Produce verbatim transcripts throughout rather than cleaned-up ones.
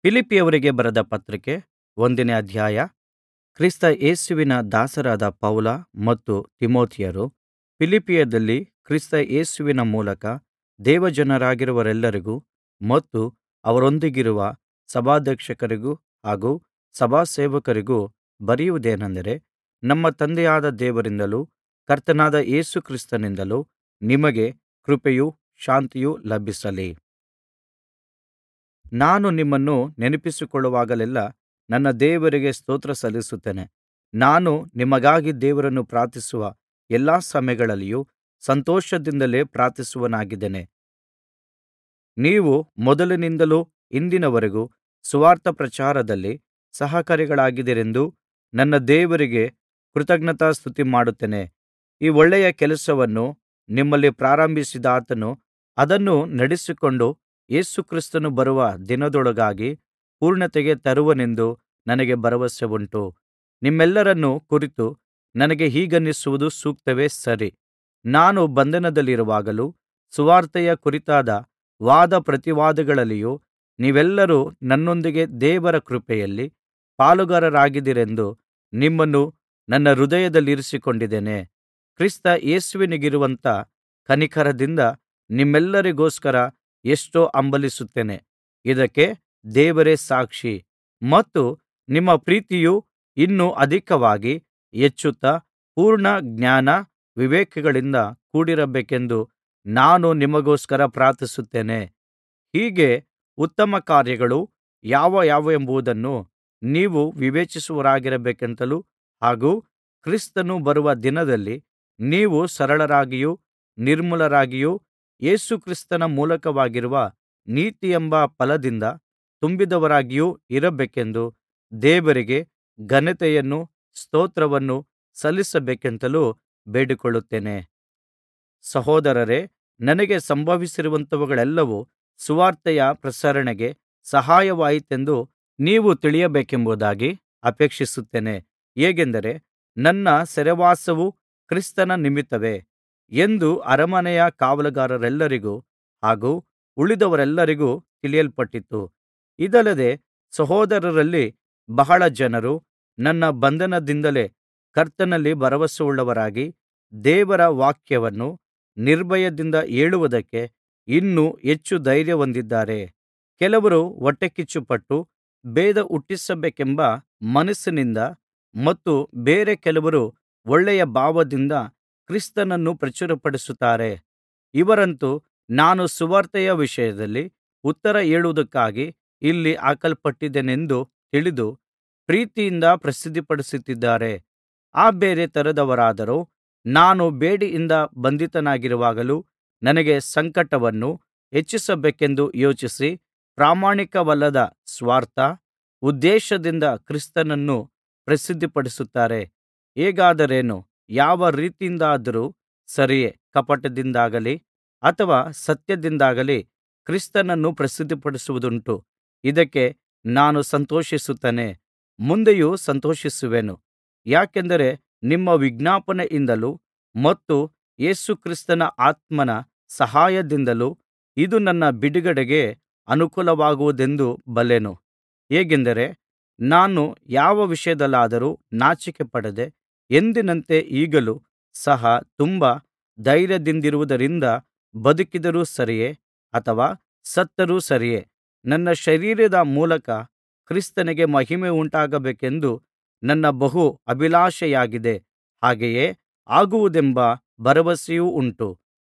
ಫಿಲಿಪ್ಪಿಯವರಿಗೆ ಬರೆದ ಪತ್ರಿಕೆ ಒಂದನೇ ಅಧ್ಯಾಯ. ಕ್ರಿಸ್ತ ಯೇಸುವಿನ ದಾಸರಾದ ಪೌಲ ಮತ್ತು ತಿಮೊಥೆಯರು, ಫಿಲಿಪ್ಪಿಯದಲ್ಲಿ ಕ್ರಿಸ್ತ ಯೇಸುವಿನ ಮೂಲಕ ದೇವಜನರಾಗಿರುವವರೆಲ್ಲರಿಗೂ ಮತ್ತು ಅವರೊಂದಿಗಿರುವ ಸಭಾಧ್ಯಕ್ಷರಿಗೂ ಹಾಗೂ ಸಭಾಸೇವಕರಿಗೂ ಬರೆಯುವುದೇನೆಂದರೆ, ನಮ್ಮ ತಂದೆಯಾದ ದೇವರಿಂದಲೂ ಕರ್ತನಾದ ಯೇಸು ಕ್ರಿಸ್ತನಿಂದಲೂ ನಿಮಗೆ ಕೃಪೆಯೂ ಶಾಂತಿಯೂ ಲಭಿಸಲಿ. ನಾನು ನಿಮ್ಮನ್ನು ನೆನಪಿಸಿಕೊಳ್ಳುವಾಗಲೆಲ್ಲಾ ನನ್ನ ದೇವರಿಗೆ ಸ್ತೋತ್ರ ಸಲ್ಲಿಸುತ್ತೇನೆ. ನಾನು ನಿಮಗಾಗಿ ದೇವರನ್ನು ಪ್ರಾರ್ಥಿಸುವ ಎಲ್ಲಾ ಸಮಯಗಳಲ್ಲಿಯೂ ಸಂತೋಷದಿಂದಲೇ ಪ್ರಾರ್ಥಿಸುವವನಾಗಿದ್ದೇನೆ. ನೀವು ಮೊದಲಿನಿಂದಲೂ ಇಂದಿನವರೆಗೂ ಸುವಾರ್ತ ಪ್ರಚಾರದಲ್ಲಿ ಸಹಕಾರಿಗಳಾಗಿದ್ದೀರೆಂದು ನನ್ನ ದೇವರಿಗೆ ಕೃತಜ್ಞತಾಸ್ತುತಿಮಾಡುತ್ತೇನೆ. ಈ ಒಳ್ಳೆಯ ಕೆಲಸವನ್ನು ನಿಮ್ಮಲ್ಲಿ ಪ್ರಾರಂಭಿಸಿದಾತನು ಅದನ್ನು ನಡೆಸಿಕೊಂಡು ಯೇಸುಕ್ರಿಸ್ತನು ಬರುವ ದಿನದೊಳಗಾಗಿ ಪೂರ್ಣತೆಗೆ ತರುವನೆಂದು ನನಗೆ ಭರವಸೆ ಉಂಟು. ನಿಮ್ಮೆಲ್ಲರನ್ನು ಕುರಿತು ನನಗೆ ಹೀಗನ್ನಿಸುವುದು ಸೂಕ್ತವೇ ಸರಿ. ನಾನು ಬಂಧನದಲ್ಲಿರುವಾಗಲೂ ಸುವಾರ್ತೆಯ ಕುರಿತಾದ ವಾದ ಪ್ರತಿವಾದಗಳಲ್ಲಿಯೂ ನೀವೆಲ್ಲರೂ ನನ್ನೊಂದಿಗೆ ದೇವರ ಕೃಪೆಯಲ್ಲಿ ಪಾಲುಗಾರರಾಗಿದ್ದೀರೆಂದು ನಿಮ್ಮನ್ನು ನನ್ನ ಹೃದಯದಲ್ಲಿರಿಸಿಕೊಂಡಿದ್ದೇನೆ. ಕ್ರಿಸ್ತ ಯೇಸುವಿಗಿರುವಂಥ ಕನಿಕರದಿಂದ ನಿಮ್ಮೆಲ್ಲರಿಗೋಸ್ಕರ ಎಷ್ಟೋ ಹಂಬಲಿಸುತ್ತೇನೆ. ಇದಕ್ಕೆ ದೇವರೇ ಸಾಕ್ಷಿ. ಮತ್ತು ನಿಮ್ಮ ಪ್ರೀತಿಯು ಇನ್ನೂ ಅಧಿಕವಾಗಿ ಹೆಚ್ಚುತ್ತಾ ಪೂರ್ಣ ಜ್ಞಾನ ವಿವೇಕಗಳಿಂದ ಕೂಡಿರಬೇಕೆಂದು ನಾನು ನಿಮಗೋಸ್ಕರ ಪ್ರಾರ್ಥಿಸುತ್ತೇನೆ. ಹೀಗೆ ಉತ್ತಮ ಕಾರ್ಯಗಳು ಯಾವ್ಯಾವೆಂಬುದನ್ನು ನೀವು ವಿವೇಚಿಸುವವರಾಗಿರಬೇಕೆಂತಲೂ ಹಾಗೂ ಕ್ರಿಸ್ತನು ಬರುವ ದಿನದಲ್ಲಿ ನೀವು ಸರಳರಾಗಿಯೂ ನಿರ್ಮಲರಾಗಿಯೂ ಯೇಸುಕ್ರಿಸ್ತನ ಮೂಲಕವಾಗಿರುವ ನೀತಿಯೆಂಬ ಫಲದಿಂದ ತುಂಬಿದವರಾಗಿಯೂ ಇರಬೇಕೆಂದು ದೇವರಿಗೆ ಘನತೆಯನ್ನೂ ಸ್ತೋತ್ರವನ್ನೂ ಸಲ್ಲಿಸಬೇಕೆಂತಲೂ ಬೇಡಿಕೊಳ್ಳುತ್ತೇನೆ. ಸಹೋದರರೇ, ನನಗೆ ಸಂಭವಿಸಿರುವಂಥವುಗಳೆಲ್ಲವೂ ಸುವಾರ್ತೆಯ ಪ್ರಸರಣೆಗೆ ಸಹಾಯವಾಯಿತೆಂದು ನೀವು ತಿಳಿಯಬೇಕೆಂಬುದಾಗಿ ಅಪೇಕ್ಷಿಸುತ್ತೇನೆ. ಹೇಗೆಂದರೆ, ನನ್ನ ಸೆರೆವಾಸವು ಕ್ರಿಸ್ತನ ನಿಮಿತ್ತವೇ ಎಂದು ಅರಮನೆಯ ಕಾವಲುಗಾರರೆಲ್ಲರಿಗೂ ಹಾಗೂ ಉಳಿದವರೆಲ್ಲರಿಗೂ ತಿಳಿಯಲ್ಪಟ್ಟಿತು. ಇದಲ್ಲದೆ ಸಹೋದರರಲ್ಲಿ ಬಹಳ ಜನರು ನನ್ನ ಬಂಧನದಿಂದಲೇ ಕರ್ತನಲ್ಲಿ ಭರವಸೆಯುಳ್ಳವರಾಗಿ ದೇವರ ವಾಕ್ಯವನ್ನು ನಿರ್ಭಯದಿಂದ ಹೇಳುವುದಕ್ಕೆ ಇನ್ನೂ ಹೆಚ್ಚು ಧೈರ್ಯ ಹೊಂದಿದ್ದಾರೆ. ಕೆಲವರು ಹೊಟ್ಟೆಕಿಚ್ಚುಪಟ್ಟು ಭೇದ ಹುಟ್ಟಿಸಬೇಕೆಂಬ ಮನಸ್ಸಿನಿಂದ ಮತ್ತು ಬೇರೆ ಕೆಲವರು ಒಳ್ಳೆಯ ಭಾವದಿಂದ ಕ್ರಿಸ್ತನನ್ನು ಪ್ರಚುರಪಡಿಸುತ್ತಾರೆ. ಇವರಂತೂ ನಾನು ಸುವಾರ್ತೆಯ ವಿಷಯದಲ್ಲಿ ಉತ್ತರ ಹೇಳುವುದಕ್ಕಾಗಿ ಇಲ್ಲಿ ಹಾಕಲ್ಪಟ್ಟಿದ್ದೇನೆಂದು ತಿಳಿದು ಪ್ರೀತಿಯಿಂದ ಪ್ರಸಿದ್ಧಿಪಡಿಸುತ್ತಿದ್ದಾರೆ. ಆ ಬೇರೆ ತರದವರಾದರೋ ನಾನು ಬೇಡಿಯಿಂದ ಬಂಧಿತನಾಗಿರುವಾಗಲೂ ನನಗೆ ಸಂಕಟವನ್ನು ಹೆಚ್ಚಿಸಬೇಕೆಂದು ಯೋಚಿಸಿ ಪ್ರಾಮಾಣಿಕವಲ್ಲದ ಸ್ವಾರ್ಥ ಉದ್ದೇಶದಿಂದ ಕ್ರಿಸ್ತನನ್ನು ಪ್ರಸಿದ್ಧಿಪಡಿಸುತ್ತಾರೆ. ಹೇಗಾದರೇನು, ಯಾವ ರೀತಿಯಿಂದಾದರೂ ಸರಿಯೇ, ಕಪಟದಿಂದಾಗಲಿ ಅಥವಾ ಸತ್ಯದಿಂದಾಗಲಿ ಕ್ರಿಸ್ತನನ್ನು ಪ್ರಸಿದ್ಧಿಪಡಿಸುವುದುಂಟು. ಇದಕ್ಕೆ ನಾನು ಸಂತೋಷಿಸುತ್ತೇನೆ, ಮುಂದೆಯೂ ಸಂತೋಷಿಸುವೆನು. ಯಾಕೆಂದರೆ ನಿಮ್ಮ ವಿಜ್ಞಾಪನೆಯಿಂದಲೂ ಮತ್ತು ಯೇಸುಕ್ರಿಸ್ತನ ಆತ್ಮನ ಸಹಾಯದಿಂದಲೂ ಇದು ನನ್ನ ಬಿಡುಗಡೆಗೆ ಅನುಕೂಲವಾಗುವುದೆಂದು ಬಲ್ಲೆನು. ಹೇಗೆಂದರೆ, ನಾನು ಯಾವ ವಿಷಯದಲ್ಲಾದರೂ ನಾಚಿಕೆಪಡದೆ ಎಂದಿನಂತೆ ಈಗಲೂ ಸಹ ತುಂಬಾ ಧೈರ್ಯದಿಂದಿರುವುದರಿಂದ ಬದುಕಿದರೂ ಸರಿಯೇ ಅಥವಾ ಸತ್ತರೂ ಸರಿಯೇ, ನನ್ನ ಶರೀರದ ಮೂಲಕ ಕ್ರಿಸ್ತನಿಗೆ ಮಹಿಮೆಯುಂಟಾಗಬೇಕೆಂದು ನನ್ನ ಬಹು ಅಭಿಲಾಷೆಯಾಗಿದೆ. ಹಾಗೆಯೇ ಆಗುವುದೆಂಬ ಭರವಸೆಯೂ ಉಂಟು.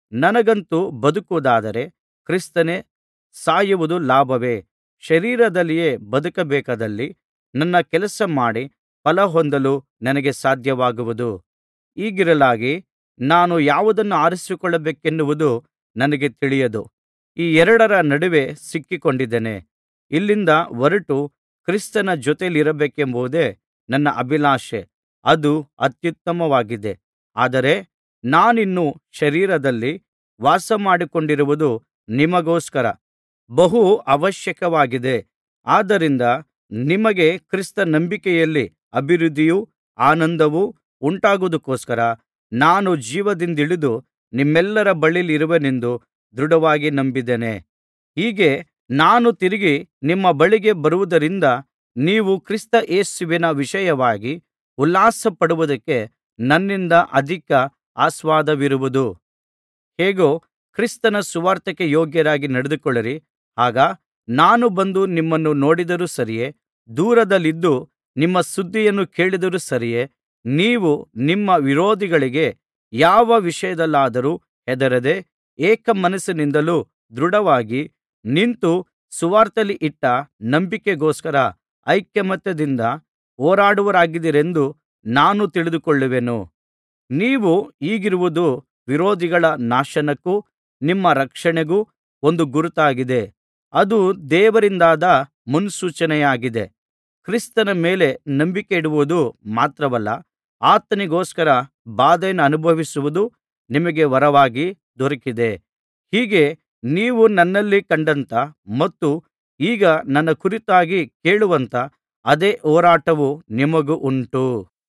ನನಗಂತೂ ಬದುಕುವುದಾದರೆ ಕ್ರಿಸ್ತನೇ, ಸಾಯುವುದು ಲಾಭವೇ. ಶರೀರದಲ್ಲಿಯೇ ಬದುಕಬೇಕಾದಲ್ಲಿ ನನ್ನ ಕೆಲಸ ಮಾಡಿ ಫಲಹೊಂದಲು ನನಗೆ ಸಾಧ್ಯವಾಗುವುದು. ಹೀಗಿರಲಾಗಿ ನಾನು ಯಾವುದನ್ನು ಆರಿಸಿಕೊಳ್ಳಬೇಕೆನ್ನುವುದು ನನಗೆ ತಿಳಿಯದು. ಈ ಎರಡರ ನಡುವೆ ಸಿಕ್ಕಿಕೊಂಡಿದ್ದೇನೆ. ಇಲ್ಲಿಂದ ಹೊರಟು ಕ್ರಿಸ್ತನ ಜೊತೆಯಲ್ಲಿರಬೇಕೆಂಬುದೇ ನನ್ನ ಅಭಿಲಾಷೆ. ಅದು ಅತ್ಯುತ್ತಮವಾಗಿದೆ. ಆದರೆ ನಾನಿನ್ನು ಶರೀರದಲ್ಲಿ ವಾಸಮಾಡಿಕೊಂಡಿರುವುದು ನಿಮಗೋಸ್ಕರ ಬಹು ಅವಶ್ಯಕವಾಗಿದೆ. ಆದ್ದರಿಂದ ನಿಮಗೆ ಕ್ರಿಸ್ತ ನಂಬಿಕೆಯಲ್ಲಿ ಅಭಿವೃದ್ಧಿಯೂ ಆನಂದವೂ ಉಂಟಾಗುವುದಕ್ಕೋಸ್ಕರ ನಾನು ಜೀವದಿಂದಿಳಿದು ನಿಮ್ಮೆಲ್ಲರ ಬಳಿಯಲ್ಲಿರುವೆನೆಂದು ದೃಢವಾಗಿ ನಂಬಿದ್ದೇನೆ. ಹೀಗೆ ನಾನು ತಿರುಗಿ ನಿಮ್ಮ ಬಳಿಗೆ ಬರುವುದರಿಂದ ನೀವು ಕ್ರಿಸ್ತ ಯೇಸುವಿನ ವಿಷಯವಾಗಿ ಉಲ್ಲಾಸಪಡುವುದಕ್ಕೆ ನನ್ನಿಂದ ಅಧಿಕ ಆಸ್ಪದವಿರುವುದು. ಹೇಗೋ ಕ್ರಿಸ್ತನ ಸುವಾರ್ತೆಗೆ ಯೋಗ್ಯರಾಗಿ ನಡೆದುಕೊಳ್ಳಿರಿ. ಆಗ ನಾನು ಬಂದು ನಿಮ್ಮನ್ನು ನೋಡಿದರೂ ಸರಿಯೇ, ದೂರದಲ್ಲಿದ್ದು ನಿಮ್ಮ ಸುದ್ದಿಯನ್ನು ಕೇಳಿದರೂ ಸರಿಯೇ, ನೀವು ನಿಮ್ಮ ವಿರೋಧಿಗಳಿಗೆ ಯಾವ ವಿಷಯದಲ್ಲಾದರೂ ಹೆದರದೆ ಏಕಮನಸ್ಸಿನಿಂದಲೂ ದೃಢವಾಗಿ ನಿಂತು ಸುವಾರ್ತೆಯಲ್ಲಿ ಇಟ್ಟ ನಂಬಿಕೆಗೋಸ್ಕರ ಐಕಮತ್ಯದಿಂದ ಹೋರಾಡುವವರಾಗಿದ್ದೀರೆಂದು ನಾನು ತಿಳಿದುಕೊಳ್ಳುವೆನು. ನೀವು ಹೀಗಿರುವುದು ವಿರೋಧಿಗಳ ನಾಶನಕ್ಕೂ ನಿಮ್ಮ ರಕ್ಷಣೆಗೂ ಒಂದು ಗುರುತಾಗಿದೆ. ಅದು ದೇವರಿಂದಾದ ಮುನ್ಸೂಚನೆಯಾಗಿದೆ. ಕ್ರಿಸ್ತನ ಮೇಲೆ ನಂಬಿಕೆಯಿಡುವುದು ಮಾತ್ರವಲ್ಲ, ಆತನಿಗೋಸ್ಕರ ಬಾಧೆಯನ್ನನುಭವಿಸುವುದು ನಿಮಗೆ ವರವಾಗಿ ದೊರಕಿದೆ. ಹೀಗೆ ನೀವು ನನ್ನಲ್ಲಿ ಕಂಡಂಥ ಮತ್ತು ಈಗ ನನ್ನ ಕುರಿತಾಗಿ ಕೇಳುವಂಥ ಅದೇ ಹೋರಾಟವು ನಿಮಗೂ ಉಂಟು.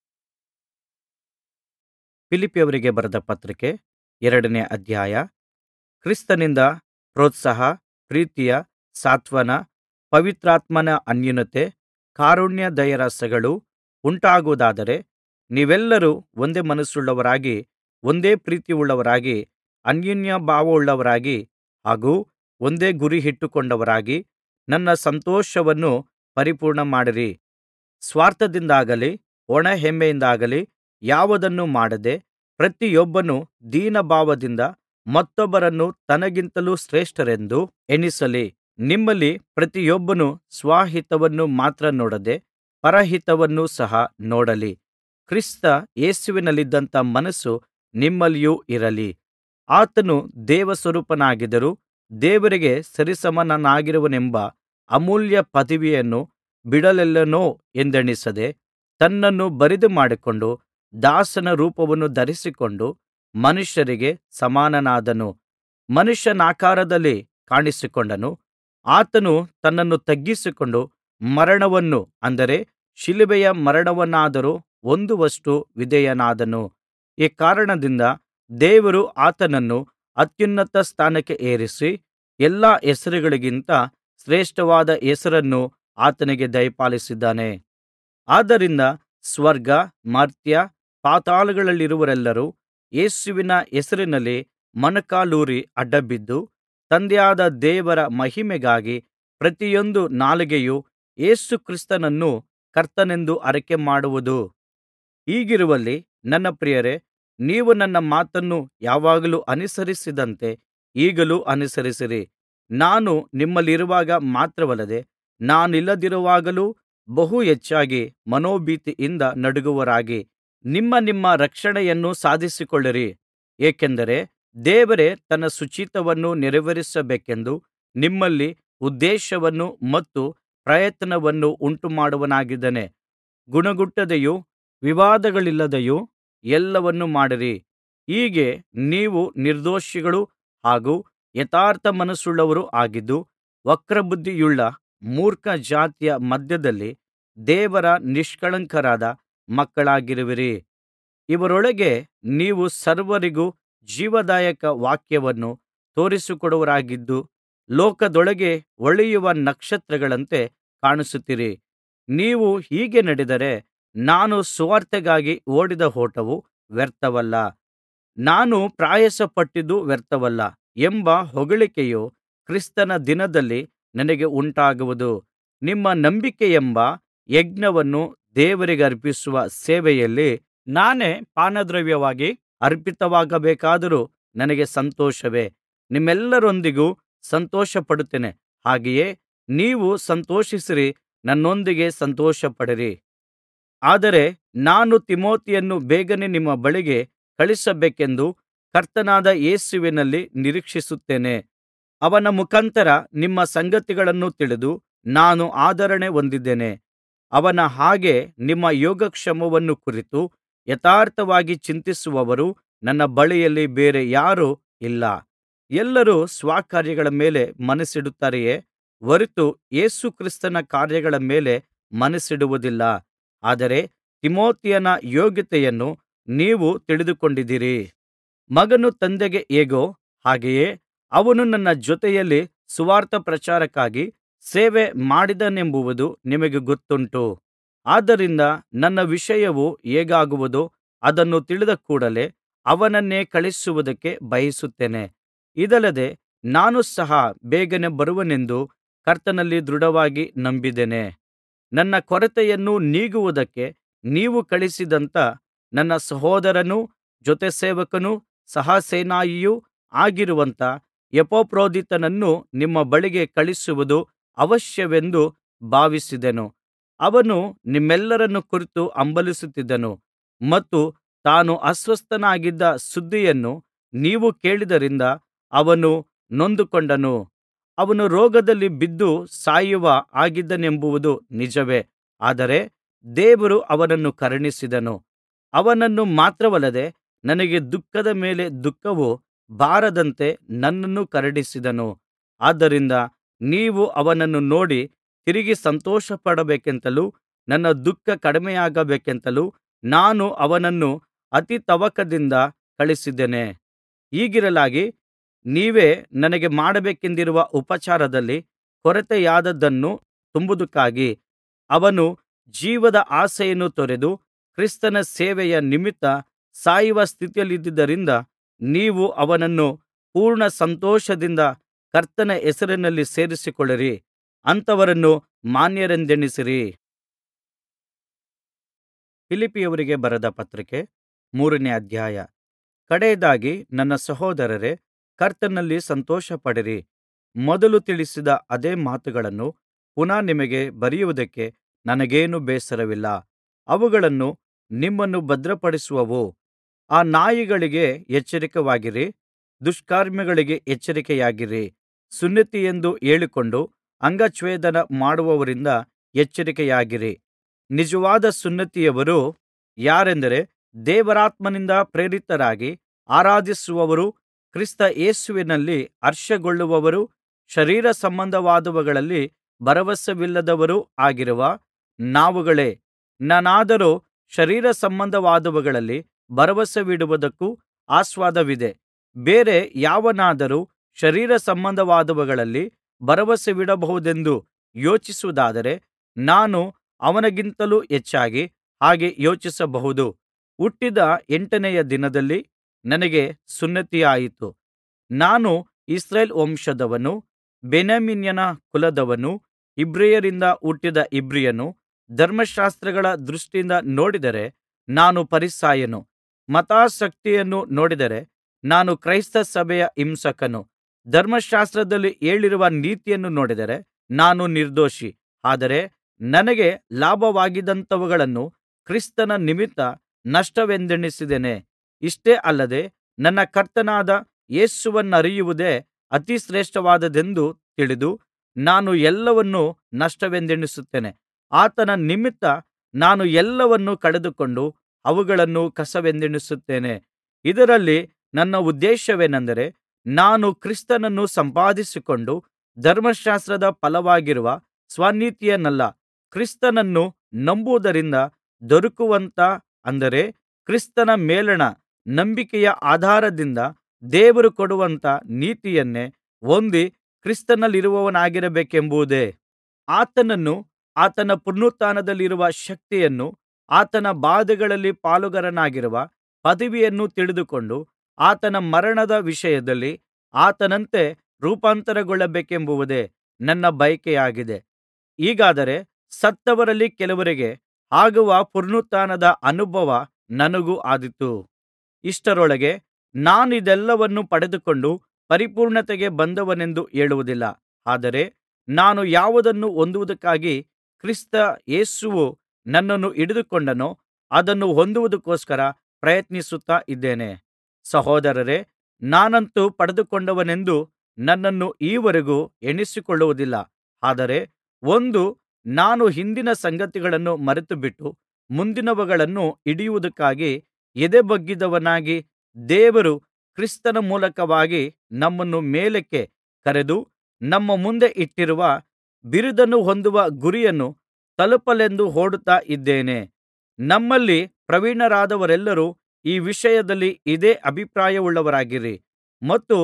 ಫಿಲಿಪ್ಪಿಯವರಿಗೆ ಬರೆದ ಪತ್ರಿಕೆ ಎರಡನೇ ಅಧ್ಯಾಯ. ಕ್ರಿಸ್ತನಿಂದ ಪ್ರೋತ್ಸಾಹ, ಪ್ರೀತಿಯ ಸಾಂತ್ವನ, ಪವಿತ್ರಾತ್ಮನ ಅನ್ಯೋನ್ಯತೆ, ಕಾರುಣ್ಯ, ದಯಾರಸಗಳು ಉಂಟಾಗುವುದಾದರೆ ನೀವೆಲ್ಲರೂ ಒಂದೇ ಮನಸ್ಸುಳ್ಳವರಾಗಿ, ಒಂದೇ ಪ್ರೀತಿಯುಳ್ಳವರಾಗಿ, ಅನ್ಯೋನ್ಯಭಾವವುಳ್ಳವರಾಗಿ ಹಾಗೂ ಒಂದೇ ಗುರಿಯಿಟ್ಟುಕೊಂಡವರಾಗಿ ನನ್ನ ಸಂತೋಷವನ್ನು ಪರಿಪೂರ್ಣಮಾಡಿರಿ. ಸ್ವಾರ್ಥದಿಂದಾಗಲಿ ಒಣಹೆಮ್ಮೆಯಿಂದಾಗಲಿ ಯಾವುದನ್ನೂ ಮಾಡದೆ, ಪ್ರತಿಯೊಬ್ಬನು ದೀನಭಾವದಿಂದ ಮತ್ತೊಬ್ಬರನ್ನು ತನಗಿಂತಲೂ ಶ್ರೇಷ್ಠರೆಂದು ಎಣಿಸಲಿ. ನಿಮ್ಮಲ್ಲಿ ಪ್ರತಿಯೊಬ್ಬನು ಸ್ವಹಿತವನ್ನು ಮಾತ್ರ ನೋಡದೆ ಪರಹಿತವನ್ನು ಸಹ ನೋಡಲಿ. ಕ್ರಿಸ್ತ ಯೇಸುವಿನಲ್ಲಿದ್ದಂಥ ಮನಸ್ಸು ನಿಮ್ಮಲ್ಲಿಯೂ ಇರಲಿ. ಆತನು ದೇವಸ್ವರೂಪನಾಗಿದ್ದರೂ ದೇವರಿಗೆ ಸರಿಸಮನಾಗಿರುವನೆಂಬ ಅಮೂಲ್ಯ ಪದವಿಯನ್ನು ಬಿಡಲೊಲ್ಲೆನೋ ಎಂದೆಣಿಸದೆ, ತನ್ನನ್ನು ಬರಿದುಮಾಡಿಕೊಂಡು ದಾಸನ ರೂಪವನ್ನು ಧರಿಸಿಕೊಂಡು ಮನುಷ್ಯರಿಗೆ ಸಮಾನನಾದನು. ಮನುಷ್ಯನಾಕಾರದಲ್ಲಿ ಕಾಣಿಸಿಕೊಂಡನು. ಆತನು ತನ್ನನ್ನು ತಗ್ಗಿಸಿಕೊಂಡು ಮರಣವನ್ನು, ಅಂದರೆ ಶಿಲುಬೆಯ ಮರಣವನ್ನಾದರೂ ಹೊಂದುವಷ್ಟು ವಿಧೇಯನಾದನು. ಈ ಕಾರಣದಿಂದ ದೇವರು ಆತನನ್ನು ಅತ್ಯುನ್ನತ ಸ್ಥಾನಕ್ಕೆ ಏರಿಸಿ, ಎಲ್ಲಾ ಹೆಸರುಗಳಿಗಿಂತ ಶ್ರೇಷ್ಠವಾದ ಹೆಸರನ್ನು ಆತನಿಗೆ ದಯಪಾಲಿಸಿದ್ದಾನೆ. ಆದ್ದರಿಂದ ಸ್ವರ್ಗ, ಮರ್ತ್ಯ, ಪಾತಾಳಗಳಲ್ಲಿರುವವರೆಲ್ಲರೂ ಯೇಸುವಿನ ಹೆಸರಿನಲ್ಲಿ ಮೊಣಕಾಲೂರಿ ಅಡ್ಡಬಿದ್ದು, ತಂದೆಯಾದ ದೇವರ ಮಹಿಮೆಗಾಗಿ ಪ್ರತಿಯೊಂದು ನಾಲಿಗೆಯೂ ಯೇಸು ಕ್ರಿಸ್ತನನ್ನು ಕರ್ತನೆಂದು ಅರಿಕೆಮಾಡುವುದು. ಹೀಗಿರುವಲ್ಲಿ ನನ್ನ ಪ್ರಿಯರೇ, ನೀವು ನನ್ನ ಮಾತನ್ನು ಯಾವಾಗಲೂ ಅನುಸರಿಸಿದಂತೆ ಈಗಲೂ ಅನುಸರಿಸಿರಿ. ನಾನು ನಿಮ್ಮಲ್ಲಿರುವಾಗ ಮಾತ್ರವಲ್ಲದೆ ನಾನಿಲ್ಲದಿರುವಾಗಲೂ ಬಹು ಹೆಚ್ಚಾಗಿ ಮನೋಭೀತಿಯಿಂದ ನಡುಗುವವರಾಗಿ ನಿಮ್ಮ ನಿಮ್ಮ ರಕ್ಷಣೆಯನ್ನು ಸಾಧಿಸಿಕೊಳ್ಳಿರಿ. ಏಕೆಂದರೆ ದೇವರೇ ತನ್ನ ಸುಚಿತ್ತವನ್ನು ನೆರವೇರಿಸಬೇಕೆಂದು ನಿಮ್ಮಲ್ಲಿ ಉದ್ದೇಶವನ್ನು ಮತ್ತು ಪ್ರಯತ್ನವನ್ನು ಉಂಟುಮಾಡುವವನಾಗಿದ್ದಾನೆ. ಗುಣಗುಟ್ಟದೆಯೂ ವಿವಾದಗಳಿಲ್ಲದೆಯೂ ಎಲ್ಲವನ್ನೂ ಮಾಡಿರಿ. ಹೀಗೆ ನೀವು ನಿರ್ದೋಷಿಗಳೂ ಹಾಗೂ ಯಥಾರ್ಥ ಮನಸ್ಸುಳ್ಳವರೂ ಆಗಿದ್ದು, ವಕ್ರಬುದ್ಧಿಯುಳ್ಳ ಮೂರ್ಖ ಜಾತಿಯ ಮಧ್ಯದಲ್ಲಿ ದೇವರ ನಿಷ್ಕಳಂಕರಾದ ಮಕ್ಕಳಾಗಿರುವಿರಿ. ಇವರೊಳಗೆ ನೀವು ಸರ್ವರಿಗೂ ಜೀವದಾಯಕ ವಾಕ್ಯವನ್ನು ತೋರಿಸಿಕೊಡುವವರಾಗಿದ್ದು, ಲೋಕದೊಳಗೆ ಹೊಳೆಯುವ ನಕ್ಷತ್ರಗಳಂತೆ ಕಾಣಿಸುತ್ತೀರಿ. ನೀವು ಹೀಗೆ ನಡೆದರೆ ನಾನು ಸುವಾರ್ತೆಗಾಗಿ ಓಡಿದ ಓಟವು ವ್ಯರ್ಥವಲ್ಲ, ನಾನು ಪ್ರಯಾಸಪಟ್ಟದ್ದು ವ್ಯರ್ಥವಲ್ಲ ಎಂಬ ಹೊಗಳಿಕೆಯು ಕ್ರಿಸ್ತನ ದಿನದಲ್ಲಿ ನನಗೆ ಉಂಟಾಗುವುದು. ನಿಮ್ಮ ನಂಬಿಕೆಯೆಂಬ ಯಜ್ಞವನ್ನು ದೇವರಿಗರ್ಪಿಸುವ ಸೇವೆಯಲ್ಲಿ ನಾನೇ ಪಾನದ್ರವ್ಯವಾಗಿ ಅರ್ಪಿತವಾಗಬೇಕಾದರೂ ನನಗೆ ಸಂತೋಷವೇ. ನಿಮ್ಮೆಲ್ಲರೊಂದಿಗೂ ಸಂತೋಷಪಡುತ್ತೇನೆ. ಹಾಗೆಯೇ ನೀವು ಸಂತೋಷಿಸಿರಿ, ನನ್ನೊಂದಿಗೆ ಸಂತೋಷಪಡಿರಿ. ಆದರೆ ನಾನು ತಿಮೊಥೆಯನ್ನು ಬೇಗನೆ ನಿಮ್ಮ ಬಳಿಗೆ ಕಳುಹಿಸಬೇಕೆಂದು ಕರ್ತನಾದ ಯೇಸುವಿನಲ್ಲಿ ನಿರೀಕ್ಷಿಸುತ್ತೇನೆ. ಅವನ ಮುಖಾಂತರ ನಿಮ್ಮ ಸಂಗತಿಗಳನ್ನು ತಿಳಿದು ನಾನು ಆದರಣೆ ಹೊಂದಿದ್ದೇನೆ. ಅವನ ಹಾಗೆ ನಿಮ್ಮ ಯೋಗಕ್ಷೇಮವನ್ನು ಕುರಿತು ಯಥಾರ್ಥವಾಗಿ ಚಿಂತಿಸುವವರು ನನ್ನ ಬಳಿಯಲ್ಲಿ ಬೇರೆ ಯಾರೂ ಇಲ್ಲ. ಎಲ್ಲರೂ ಸ್ವಕಾರ್ಯಗಳ ಮೇಲೆ ಮನಸ್ಸಿಡುತ್ತಾರೆಯೇ ಹೊರತು ಯೇಸು ಕ್ರಿಸ್ತನ ಕಾರ್ಯಗಳ ಮೇಲೆ ಮನಸ್ಸಿಡುವುದಿಲ್ಲ. ಆದರೆ ತಿಮೊಥೆಯನ ಯೋಗ್ಯತೆಯನ್ನು ನೀವು ತಿಳಿದುಕೊಂಡಿದ್ದೀರಿ. ಮಗನು ತಂದೆಗೆ ಹೇಗೋ ಹಾಗೆಯೇ ಅವನು ನನ್ನ ಜೊತೆಯಲ್ಲಿ ಸುವಾರ್ತ ಪ್ರಚಾರಕ್ಕಾಗಿ ಸೇವೆ ಮಾಡಿದನೆಂಬುದು ನಿಮಗೆ ಗೊತ್ತುಂಟು. ಆದ್ದರಿಂದ ನನ್ನ ವಿಷಯವು ಹೇಗಾಗುವುದೋ ಅದನ್ನು ತಿಳಿದ ಕೂಡಲೆ ಅವನನ್ನೇ ಕಳುಹಿಸುವುದಕ್ಕೆ ಬಯಸುತ್ತೇನೆ. ಇದಲ್ಲದೆ ನಾನು ಸಹ ಬೇಗನೆ ಬರುವೆನೆಂದು ಕರ್ತನಲ್ಲಿ ದೃಢವಾಗಿ ನಂಬಿದ್ದೇನೆ. ನನ್ನ ಕೊರತೆಯನ್ನು ನೀಗುವುದಕ್ಕೆ ನೀವು ಕಳುಹಿಸಿದಂಥ ನನ್ನ ಸಹೋದರನೂ ಜೊತೆಸೇವಕನೂ ಸಹಸೇನಾನಿಯೂ ಆಗಿರುವಂಥ ಎಪಫ್ರೋದಿತನನ್ನು ನಿಮ್ಮ ಬಳಿಗೆ ಕಳುಹಿಸುವುದು ಅವಶ್ಯವೆಂದು ಭಾವಿಸಿದೆನು. ಅವನು ನಿಮ್ಮೆಲ್ಲರನ್ನು ಕುರಿತು ಹಂಬಲಿಸುತ್ತಿದ್ದನು ಮತ್ತು ತಾನು ಅಸ್ವಸ್ಥನಾಗಿದ್ದ ಸುದ್ದಿಯನ್ನು ನೀವು ಕೇಳಿದ್ದರಿಂದ ಅವನು ನೊಂದುಕೊಂಡನು. ಅವನು ರೋಗದಲ್ಲಿ ಬಿದ್ದು ಸಾಯುವ ಹಾಗಿದ್ದನೆಂಬುದು ನಿಜವೇ. ಆದರೆ ದೇವರು ಅವನನ್ನು ಕರುಣಿಸಿದನು. ಅವನನ್ನು ಮಾತ್ರವಲ್ಲದೆ ನನಗೆ ದುಃಖದ ಮೇಲೆ ದುಃಖವು ಬಾರದಂತೆ ನನ್ನನ್ನೂ ಕರುಣಿಸಿದನು. ಆದ್ದರಿಂದ ನೀವು ಅವನನ್ನು ನೋಡಿ ತಿರುಗಿ ಸಂತೋಷಪಡಬೇಕೆಂತಲೂ ನನ್ನ ದುಃಖ ಕಡಿಮೆಯಾಗಬೇಕೆಂತಲೂ ನಾನು ಅವನನ್ನು ಅತಿ ತವಕದಿಂದ ಕಳುಹಿಸಿದ್ದೇನೆ. ಹೀಗಿರಲಾಗಿ ನೀವೇ ನನಗೆ ಮಾಡಬೇಕೆಂದಿರುವ ಉಪಚಾರದಲ್ಲಿ ಕೊರತೆಯಾದದ್ದನ್ನು ತುಂಬುವುದಕ್ಕಾಗಿ ಅವನು ಜೀವದ ಆಶೆಯನ್ನು ತೊರೆದು ಕ್ರಿಸ್ತನ ಸೇವೆಯ ನಿಮಿತ್ತ ಸಾಯುವ ಸ್ಥಿತಿಯಲ್ಲಿದ್ದುದರಿಂದ ನೀವು ಅವನನ್ನು ಪೂರ್ಣ ಸಂತೋಷದಿಂದ ಕರ್ತನ ಹೆಸರಿನಲ್ಲಿ ಸೇರಿಸಿಕೊಳ್ಳಿರಿ. ಅಂಥವರನ್ನು ಮಾನ್ಯರೆಂದೆಣಿಸಿರಿ. ಫಿಲಿಪ್ಪಿಯವರಿಗೆ ಬರೆದ ಪತ್ರಿಕೆ ಮೂರನೇ ಅಧ್ಯಾಯ. ಕಡೆಯದಾಗಿ ನನ್ನ ಸಹೋದರರೇ, ಕರ್ತನಲ್ಲಿ ಸಂತೋಷಪಡಿರಿ. ಮೊದಲು ತಿಳಿಸಿದ ಅದೇ ಮಾತುಗಳನ್ನು ಪುನಃ ನಿಮಗೆ ಬರೆಯುವುದಕ್ಕೆ ನನಗೇನೂ ಬೇಸರವಿಲ್ಲ. ಅವುಗಳನ್ನು ನಿಮ್ಮನ್ನು ಭದ್ರಪಡಿಸುವವು. ಆ ನಾಯಿಗಳಿಗೆ ಎಚ್ಚರಿಕೆಯಾಗಿರಿ, ದುಷ್ಕರ್ಮಿಗಳಿಗೆ ಎಚ್ಚರಿಕೆಯಾಗಿರಿ. ಸುನ್ನತಿಯೆಂದು ಹೇಳಿಕೊಂಡು ಅಂಗಚ್ಛೇದನ ಮಾಡುವವರಿಂದ ಎಚ್ಚರಿಕೆಯಾಗಿರಿ. ನಿಜವಾದ ಸುನ್ನತಿಯವರು ಯಾರೆಂದರೆ ದೇವರಾತ್ಮನಿಂದ ಪ್ರೇರಿತರಾಗಿ ಆರಾಧಿಸುವವರೂ ಕ್ರಿಸ್ತ ಯೇಸುವಿನಲ್ಲಿ ಹರ್ಷಗೊಳ್ಳುವವರೂ ಶರೀರ ಸಂಬಂಧವಾದವುಗಳಲ್ಲಿ ಭರವಸವಿಲ್ಲದವರೂ ಆಗಿರುವ ನಾವುಗಳೇ. ನಾನಾದರೋ ಶರೀರ ಸಂಬಂಧವಾದವುಗಳಲ್ಲಿ ಭರವಸವಿಡುವುದಕ್ಕೂ ಆಸ್ಪದವಿದೆ. ಬೇರೆ ಯಾವನಾದರೂ ಶರೀರ ಸಂಬಂಧವಾದವುಗಳಲ್ಲಿ ಭರವಸವಿಡಬಹುದೆಂದು ಯೋಚಿಸುವುದಾದರೆ ನಾನು ಅವನಿಗಿಂತಲೂ ಹೆಚ್ಚಾಗಿ ಹಾಗೆ ಯೋಚಿಸಬಹುದು. ಹುಟ್ಟಿದ ಎಂಟನೆಯ ದಿನದಲ್ಲಿ ನನಗೆ ಸುನ್ನತಿಯಾಯಿತು. ನಾನು ಇಸ್ರಾಯೇಲ್ ವಂಶದವನು, ಬೆನ್ಯಾಮೀನನ ಕುಲದವನು, ಇಬ್ರಿಯರಿಂದ ಹುಟ್ಟಿದ ಇಬ್ರಿಯನು. ಧರ್ಮಶಾಸ್ತ್ರಗಳ ದೃಷ್ಟಿಯಿಂದ ನೋಡಿದರೆ ನಾನು ಫರಿಸಾಯನು, ಮತಾಸಕ್ತಿಯನ್ನು ನೋಡಿದರೆ ನಾನು ಕ್ರೈಸ್ತ ಸಭೆಯ ಹಿಂಸಕನು. ಧರ್ಮಶಾಸ್ತ್ರದಲ್ಲಿ ಹೇಳಿರುವ ನೀತಿಯನ್ನು ನೋಡಿದರೆ ನಾನು ನಿರ್ದೋಷಿ. ಆದರೆ ನನಗೆ ಲಾಭವಾಗಿದ್ದಂಥವುಗಳನ್ನು ಕ್ರಿಸ್ತನ ನಿಮಿತ್ತ ನಷ್ಟವೆಂದೆಣಿಸಿದ್ದೇನೆ. ಇಷ್ಟೇ ಅಲ್ಲದೆ ನನ್ನ ಕರ್ತನಾದ ಯೇಸುವನ್ನರಿಯುವುದೇ ಅತಿ ಶ್ರೇಷ್ಠವಾದದ್ದೆಂದು ತಿಳಿದು ನಾನು ಎಲ್ಲವನ್ನೂ ನಷ್ಟವೆಂದೆಣಿಸುತ್ತೇನೆ. ಆತನ ನಿಮಿತ್ತ ನಾನು ಎಲ್ಲವನ್ನೂ ಕಳೆದುಕೊಂಡು ಅವುಗಳನ್ನು ಕಸವೆಂದೆಣಿಸುತ್ತೇನೆ. ಇದರಲ್ಲಿ ನನ್ನ ಉದ್ದೇಶವೇನೆಂದರೆ ನಾನು ಕ್ರಿಸ್ತನನ್ನು ಸಂಪಾದಿಸಿಕೊಂಡು ಧರ್ಮಶಾಸ್ತ್ರದ ಫಲವಾಗಿರುವ ಸ್ವನೀತಿಯನ್ನಲ್ಲ, ಕ್ರಿಸ್ತನನ್ನು ನಂಬುವುದರಿಂದ ದೊರಕುವಂಥ, ಅಂದರೆ ಕ್ರಿಸ್ತನ ಮೇಲಣ ನಂಬಿಕೆಯ ಆಧಾರದಿಂದ ದೇವರು ಕೊಡುವಂಥ ನೀತಿಯನ್ನೇ ಹೊಂದಿ ಕ್ರಿಸ್ತನಲ್ಲಿರುವವನಾಗಿರಬೇಕೆಂಬುದೇ. ಆತನನ್ನು, ಆತನ ಪುನರುತ್ಥಾನದಲ್ಲಿರುವ ಶಕ್ತಿಯನ್ನು, ಆತನ ಬಾಧೆಗಳಲ್ಲಿ ಪಾಲುಗಾರನಾಗಿರುವ ಪದವಿಯನ್ನು ತಿಳಿದುಕೊಂಡು ಆತನ ಮರಣದ ವಿಷಯದಲ್ಲಿ ಆತನಂತೆ ರೂಪಾಂತರಗೊಳ್ಳಬೇಕೆಂಬುದೇ ನನ್ನ ಬಯಕೆಯಾಗಿದೆ. ಹೀಗಾದರೆ ಸತ್ತವರಲ್ಲಿ ಕೆಲವರಿಗೆ ಆಗುವ ಪುನರುತ್ಥಾನದ ಅನುಭವ ನನಗೂ ಆದೀತು. ಇಷ್ಟರೊಳಗೆ ನಾನಿದೆಲ್ಲವನ್ನೂ ಪಡೆದುಕೊಂಡು ಪರಿಪೂರ್ಣತೆಗೆ ಬಂದವನೆಂದು ಹೇಳುವುದಿಲ್ಲ. ಆದರೆ ನಾನು ಯಾವುದನ್ನು ಹೊಂದುವುದಕ್ಕಾಗಿ ಕ್ರಿಸ್ತ ಯೇಸುವು ನನ್ನನ್ನು ಹಿಡಿದುಕೊಂಡನೋ ಅದನ್ನು ಹೊಂದುವುದಕ್ಕೋಸ್ಕರ ಪ್ರಯತ್ನಿಸುತ್ತಾ ಇದ್ದೇನೆ. ಸಹೋದರರೇ, ನಾನಂತೂ ಪಡೆದುಕೊಂಡವನೆಂದು ನನ್ನನ್ನು ಈವರೆಗೂ ಎಣಿಸಿಕೊಳ್ಳುವುದಿಲ್ಲ. ಆದರೆ ಒಂದು, ನಾನು ಹಿಂದಿನ ಸಂಗತಿಗಳನ್ನು ಮರೆತುಬಿಟ್ಟು ಮುಂದಿನವುಗಳನ್ನು ಹಿಡಿಯುವುದಕ್ಕಾಗಿ ಎದೆಬೊಗ್ಗಿದವನಾಗಿ, ದೇವರು ಕ್ರಿಸ್ತನ ಮೂಲಕವಾಗಿ ನಮ್ಮನ್ನು ಮೇಲಕ್ಕೆ ಕರೆದು ನಮ್ಮ ಮುಂದೆ ಇಟ್ಟಿರುವ ಬಿರುದನ್ನು ಹೊಂದುವ ಗುರಿಯನ್ನು ತಲುಪಲೆಂದು ಓಡುತ್ತಾ ಇದ್ದೇನೆ. ನಮ್ಮಲ್ಲಿ ಪ್ರವೀಣರಾದವರೆಲ್ಲರೂ ಈ ವಿಷಯದಲ್ಲಿ ಇದೇ ಅಭಿಪ್ರಾಯವುಳ್ಳವರಾಗಿರಿ. ಮತ್ತು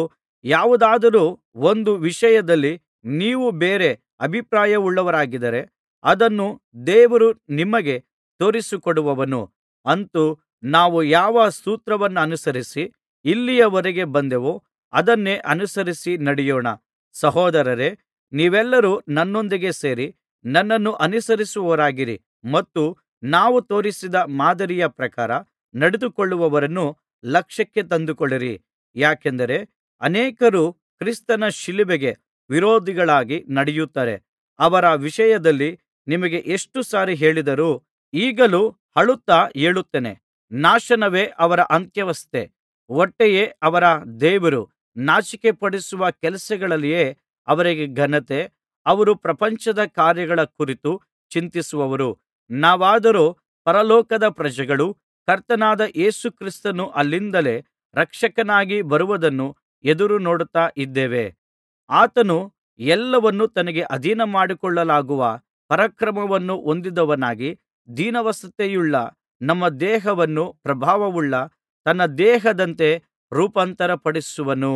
ಯಾವುದಾದರೂ ಒಂದು ವಿಷಯದಲ್ಲಿ ನೀವು ಬೇರೆ ಅಭಿಪ್ರಾಯವುಳ್ಳವರಾಗಿದ್ದರೆ ಅದನ್ನು ದೇವರು ನಿಮಗೆ ತೋರಿಸಿಕೊಡುವನು. ಅಂತು ನಾವು ಯಾವ ಸೂತ್ರವನ್ನನುಸರಿಸಿ ಇಲ್ಲಿಯವರೆಗೆ ಬಂದೆವೋ ಅದನ್ನೇ ಅನುಸರಿಸಿ ನಡೆಯೋಣ. ಸಹೋದರರೇ, ನೀವೆಲ್ಲರೂ ನನ್ನೊಂದಿಗೆ ಸೇರಿ ನನ್ನನ್ನು ಅನುಸರಿಸುವವರಾಗಿರಿ ಮತ್ತು ನಾವು ತೋರಿಸಿದ ಮಾದರಿಯ ಪ್ರಕಾರ ನಡೆದುಕೊಳ್ಳುವವರನ್ನು ಲಕ್ಷ್ಯಕ್ಕೆ ತಂದುಕೊಳ್ಳಿರಿ. ಯಾಕೆಂದರೆ ಅನೇಕರು ಕ್ರಿಸ್ತನ ಶಿಲುಬೆಗೆ ವಿರೋಧಿಗಳಾಗಿ ನಡೆಯುತ್ತಾರೆ. ಅವರ ವಿಷಯದಲ್ಲಿ ನಿಮಗೆ ಎಷ್ಟು ಸಾರಿ ಹೇಳಿದರೂ ಈಗಲೂ ಅಳುತ್ತಾ ಹೇಳುತ್ತೇನೆ, ನಾಶನವೇ ಅವರ ಅಂತ್ಯಾವಸ್ಥೆ, ಹೊಟ್ಟೆಯೇ ಅವರ ದೇವರು. ನಾಚಿಕೆಪಡಿಸುವ ಕೆಲಸಗಳಲ್ಲಿಯೇ ಅವರಿಗೆ ಘನತೆ. ಅವರು ಪ್ರಪಂಚದ ಕಾರ್ಯಗಳ ಕುರಿತು ಚಿಂತಿಸುವವರು. ನಾವಾದರೋ ಪರಲೋಕದ ಪ್ರಜೆಗಳು, ಕರ್ತನಾದ ಯೇಸು ಕ್ರಿಸ್ತನು ಅಲ್ಲಿಂದಲೇ ರಕ್ಷಕನಾಗಿ ಬರುವುದನ್ನು ಎದುರುನೋಡುತ್ತಾ ಇದ್ದೇವೆ. ಆತನು ಎಲ್ಲವನ್ನೂ ತನಗೆ ಅಧೀನಮಾಡಿಕೊಳ್ಳಲಾಗುವ ಪರಾಕ್ರಮವನ್ನು ಹೊಂದಿದವನಾಗಿ ದೀನಾವಸ್ಥೆಯುಳ್ಳ ನಮ್ಮ ದೇಹವನ್ನು ಪ್ರಭಾವವುಳ್ಳ ತನ್ನ ದೇಹದಂತೆ ರೂಪಾಂತರಪಡಿಸುವನು.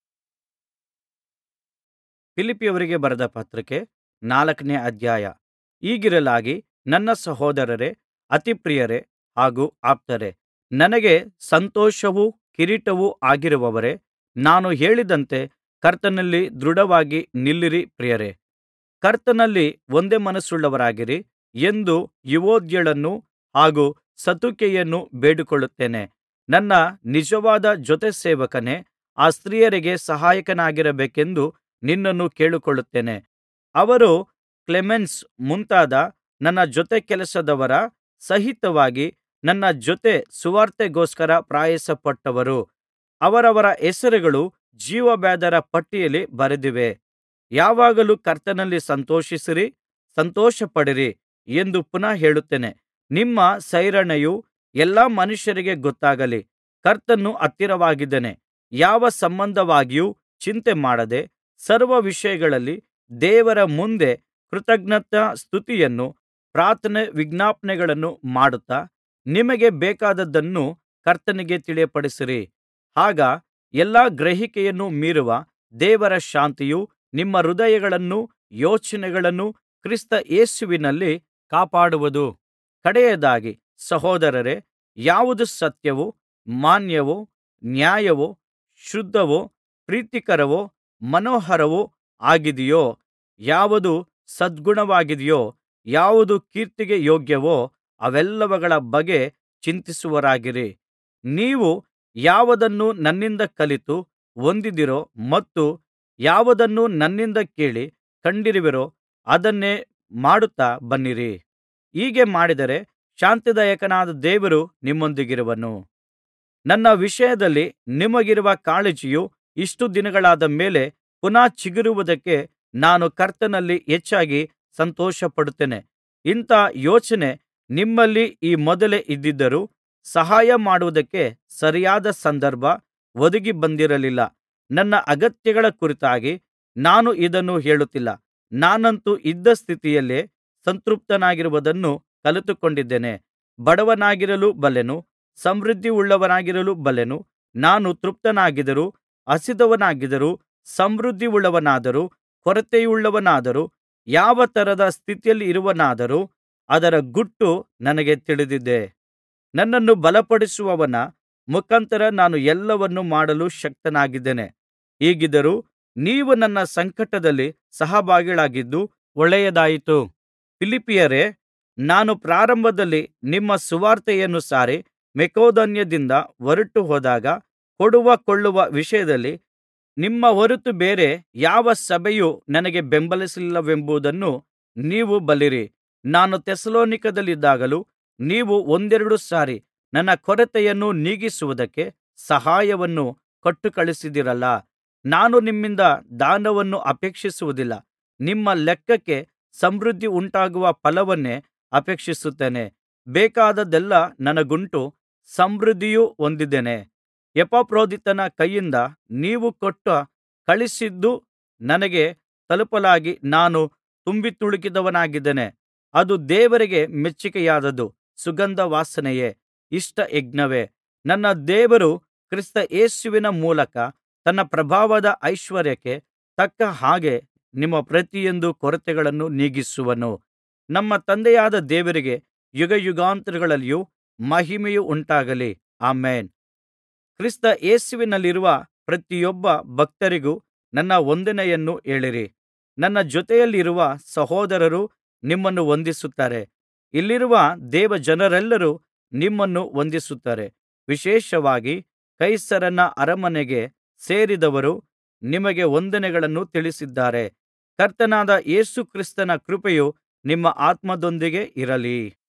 ಫಿಲಿಪ್ಪಿಯವರಿಗೆ ಬರೆದ ಪತ್ರಿಕೆ ನಾಲ್ಕನೇ ಅಧ್ಯಾಯ. ಹೀಗಿರಲಾಗಿ ನನ್ನ ಸಹೋದರರೇ, ಅತಿಪ್ರಿಯರೇ ಹಾಗೂ ಆಪ್ತರೇ, ನನಗೆ ಸಂತೋಷವೂ ಕಿರೀಟವೂ ಆಗಿರುವವರೇ, ನಾನು ಹೇಳಿದಂತೆ ಕರ್ತನಲ್ಲಿ ದೃಢವಾಗಿ ನಿಲ್ಲಿರಿ. ಪ್ರಿಯರೇ, ಕರ್ತನಲ್ಲಿ ಒಂದೇ ಮನಸ್ಸುಳ್ಳವರಾಗಿರಿ ಎಂದು ಯುವೊದ್ಯಳನ್ನೂ ಹಾಗೂ ಸಂತುಕೆಯನ್ನೂ ಬೇಡಿಕೊಳ್ಳುತ್ತೇನೆ. ನನ್ನ ನಿಜವಾದ ಜೊತೆಸೇವಕನೇ, ಆ ಸ್ತ್ರೀಯರಿಗೆ ಸಹಾಯಕನಾಗಿರಬೇಕೆಂದು ನಿನ್ನನ್ನು ಕೇಳಿಕೊಳ್ಳುತ್ತೇನೆ. ಅವರು ಕ್ಲೇಮೆನ್ಸ್ ಮುಂತಾದ ನನ್ನ ಜೊತೆಕೆಲಸದವರ ಸಹಿತವಾಗಿ ನನ್ನ ಜೊತೆ ಸುವಾರ್ತೆಗೋಸ್ಕರ ಪ್ರಯಾಸಪಟ್ಟವರು. ಅವರವರ ಹೆಸರುಗಳು ಜೀವಬಾಧ್ಯರ ಪಟ್ಟಿಯಲ್ಲಿ ಬರೆದಿವೆ. ಯಾವಾಗಲೂ ಕರ್ತನಲ್ಲಿ ಸಂತೋಷಿಸಿರಿ, ಸಂತೋಷಪಡಿರಿ ಎಂದು ಪುನಃ ಹೇಳುತ್ತೇನೆ. ನಿಮ್ಮ ಸೈರಣೆಯು ಎಲ್ಲಾ ಮನುಷ್ಯರಿಗೆ ಗೊತ್ತಾಗಲಿ. ಕರ್ತನು ಹತ್ತಿರವಾಗಿದ್ದಾನೆ. ಯಾವ ಸಂಬಂಧವಾಗಿಯೂ ಚಿಂತೆಮಾಡದೆ ಸರ್ವ ವಿಷಯಗಳಲ್ಲಿ ದೇವರ ಮುಂದೆ ಕೃತಜ್ಞತಾಸ್ತುತಿಯನ್ನು ಪ್ರಾರ್ಥನೆ ವಿಜ್ಞಾಪನೆಗಳನ್ನು ಮಾಡುತ್ತಾ ನಿಮಗೆ ಬೇಕಾದದ್ದನ್ನು ಕರ್ತನಿಗೆ ತಿಳಿಯಪಡಿಸಿರಿ. ಆಗ ಎಲ್ಲಾ ಗ್ರಹಿಕೆಯನ್ನು ಮೀರುವ ದೇವರ ಶಾಂತಿಯು ನಿಮ್ಮ ಹೃದಯಗಳನ್ನೂ ಯೋಚನೆಗಳನ್ನೂ ಕ್ರಿಸ್ತ ಯೇಸುವಿನಲ್ಲಿ ಕಾಪಾಡುವುದು. ಕಡೆಯದಾಗಿ ಸಹೋದರರೇ, ಯಾವುದು ಸತ್ಯವೋ, ಮಾನ್ಯವೋ, ನ್ಯಾಯವೋ, ಶುದ್ಧವೋ, ಪ್ರೀತಿಕರವೋ, ಮನೋಹರವೋ ಆಗಿದೆಯೋ, ಯಾವುದು ಸದ್ಗುಣವಾಗಿದೆಯೋ, ಯಾವುದು ಕೀರ್ತಿಗೆ ಯೋಗ್ಯವೋ ಅವೆಲ್ಲವುಗಳ ಬಗ್ಗೆ ಚಿಂತಿಸುವವರಾಗಿರಿ. ನೀವು ಯಾವುದನ್ನು ನನ್ನಿಂದ ಕಲಿತು ಹೊಂದಿದ್ದೀರೋ ಮತ್ತು ಯಾವುದನ್ನು ನನ್ನಿಂದ ಕೇಳಿ ಕಂಡಿರುವಿರೋ ಅದನ್ನೇ ಮಾಡುತ್ತಾ ಬನ್ನಿರಿ. ಹೀಗೆ ಮಾಡಿದರೆ ಶಾಂತಿದಾಯಕನಾದ ದೇವರು ನಿಮ್ಮೊಂದಿಗಿರುವನು. ನನ್ನ ವಿಷಯದಲ್ಲಿ ನಿಮಗಿರುವ ಕಾಳಜಿಯು ಇಷ್ಟು ದಿನಗಳಾದ ಮೇಲೆ ಪುನಃ ಚಿಗುರುವುದಕ್ಕೆ ನಾನು ಕರ್ತನಲ್ಲಿ ಹೆಚ್ಚಾಗಿ ಸಂತೋಷಪಡುತ್ತೇನೆ. ಇಂಥ ಯೋಚನೆ ನಿಮ್ಮಲ್ಲಿ ಈ ಮೊದಲೇ ಇದ್ದಿದ್ದರೂ ಸಹಾಯ ಮಾಡುವುದಕ್ಕೆ ಸರಿಯಾದ ಸಂದರ್ಭ ಒದಗಿ ಬಂದಿರಲಿಲ್ಲ. ನನ್ನ ಅಗತ್ಯಗಳ ಕುರಿತಾಗಿ ನಾನು ಇದನ್ನು ಹೇಳುತ್ತಿಲ್ಲ. ನಾನಂತೂ ಇದ್ದ ಸ್ಥಿತಿಯಲ್ಲೇ ಸಂತೃಪ್ತನಾಗಿರುವುದನ್ನು ಕಲಿತುಕೊಂಡಿದ್ದೇನೆ. ಬಡವನಾಗಿರಲು ಬಲ್ಲೆನು, ಸಮೃದ್ಧಿಯುಳ್ಳವನಾಗಿರಲು ಬಲ್ಲೆನು. ನಾನು ತೃಪ್ತನಾಗಿದ್ದರೂ, ಹಸಿದವನಾಗಿದ್ದರೂ, ಸಮೃದ್ಧಿಯುಳ್ಳವನಾದರೂ, ಕೊರತೆಯುಳ್ಳವನಾದರೂ, ಯಾವ ತರದ ಸ್ಥಿತಿಯಲ್ಲಿರುವವನಾದರೂ ಅದರ ಗುಟ್ಟು ನನಗೆ ತಿಳಿದಿದೆ. ನನ್ನನ್ನು ಬಲಪಡಿಸುವವನ ಮುಖಾಂತರ ನಾನು ಎಲ್ಲವನ್ನೂ ಮಾಡಲು ಶಕ್ತನಾಗಿದ್ದೇನೆ. ಹೀಗಿದ್ದರೂ ನೀವು ನನ್ನ ಸಂಕಟದಲ್ಲಿ ಸಹಭಾಗಿಗಳಾಗಿದ್ದು ಒಳ್ಳೆಯದಾಯಿತು. ಫಿಲಿಪ್ಪಿಯರೇ, ನಾನು ಪ್ರಾರಂಭದಲ್ಲಿ ನಿಮ್ಮ ಸುವಾರ್ತೆಯನ್ನು ಸಾರಿ ಮಕೆದೋನ್ಯದಿಂದ ಹೊರಟು ಹೋದಾಗ ಕೊಡುವ ಕೊಳ್ಳುವ ವಿಷಯದಲ್ಲಿ ನಿಮ್ಮ ಹೊರತು ಬೇರೆ ಯಾವ ಸಭೆಯೂ ನನಗೆ ಬೆಂಬಲಿಸಲಿಲ್ಲವೆಂಬುದನ್ನು ನೀವು ಬಲ್ಲಿರಿ. ನಾನು ಥೆಸಲೋನಿಕದಲ್ಲಿದ್ದಾಗಲೂ ನೀವು ಒಂದೆರಡು ಸಾರಿ ನನ್ನ ಕೊರತೆಯನ್ನು ನೀಗಿಸುವುದಕ್ಕೆ ಸಹಾಯವನ್ನು ಕೊಟ್ಟುಕಳುಹಿಸಿದಿರಲ್ಲಾ. ನಾನು ನಿಮ್ಮಿಂದ ದಾನವನ್ನು ಅಪೇಕ್ಷಿಸುವುದಿಲ್ಲ, ನಿಮ್ಮ ಲೆಕ್ಕಕ್ಕೆ ಸಮೃದ್ಧಿ ಉಂಟಾಗುವ ಫಲವನ್ನೇ ಅಪೇಕ್ಷಿಸುತ್ತೇನೆ. ಬೇಕಾದದ್ದೆಲ್ಲಾ ನನಗುಂಟು, ಸಮೃದ್ಧಿಯೂ ಹೊಂದಿದ್ದೇನೆ. ಎಪಫ್ರೋದಿತನ ಕೈಯಿಂದ ನೀವು ಕೊಟ್ಟು ಕಳುಹಿಸಿದ್ದು ನನಗೆ ತಲುಪಲಾಗಿ ನಾನು ತುಂಬಿತುಳುಕಿದವನಾಗಿದ್ದೇನೆ. ಅದು ದೇವರಿಗೆ ಮೆಚ್ಚಿಕೆಯಾದದ್ದು, ಸುಗಂಧ ವಾಸನೆಯೇ, ಇಷ್ಟ ಯಜ್ಞವೇ. ನನ್ನ ದೇವರು ಕ್ರಿಸ್ತ ಯೇಸುವಿನ ಮೂಲಕ ತನ್ನ ಪ್ರಭಾವದ ಐಶ್ವರ್ಯಕ್ಕೆ ತಕ್ಕ ಹಾಗೆ ನಿಮ್ಮ ಪ್ರತಿಯೊಂದು ಕೊರತೆಗಳನ್ನು ನೀಗಿಸುವನು. ನಮ್ಮ ತಂದೆಯಾದ ದೇವರಿಗೆ ಯುಗಯುಗಾಂತರಗಳಲ್ಲಿಯೂ ಮಹಿಮೆಯುಂಟಾಗಲಿ. ಆಮೆನ್. ಕ್ರಿಸ್ತ ಯೇಸುವಿನಲ್ಲಿರುವ ಪ್ರತಿಯೊಬ್ಬ ಭಕ್ತರಿಗೂ ನನ್ನ ವಂದನೆಯನ್ನು ಹೇಳಿರಿ. ನನ್ನ ಜೊತೆಯಲ್ಲಿರುವ ಸಹೋದರರು ನಿಮ್ಮನ್ನು ವಂದಿಸುತ್ತಾರೆ. ಇಲ್ಲಿರುವ ದೇವಜನರೆಲ್ಲರೂ ನಿಮ್ಮನ್ನು ವಂದಿಸುತ್ತಾರೆ. ವಿಶೇಷವಾಗಿ ಕೈಸರನ ಅರಮನೆಗೆ ಸೇರಿದವರು ನಿಮಗೆ ವಂದನೆಗಳನ್ನು ತಿಳಿಸಿದ್ದಾರೆ. ಕರ್ತನಾದ ಯೇಸು ಕ್ರಿಸ್ತನ ಕೃಪೆಯು ನಿಮ್ಮ ಆತ್ಮದೊಂದಿಗೆ ಇರಲಿ.